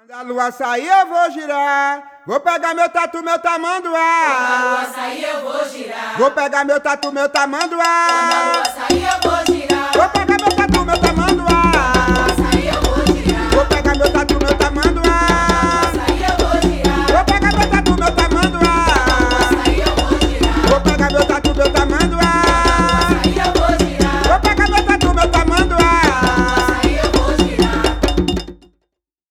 Quando a lua sair eu vou girar, vou pegar meu tatu, meu tamanduá. Quando a lua sair eu vou girar, Vou pegar meu tatu, meu tamanduá. quando a lua sair eu vou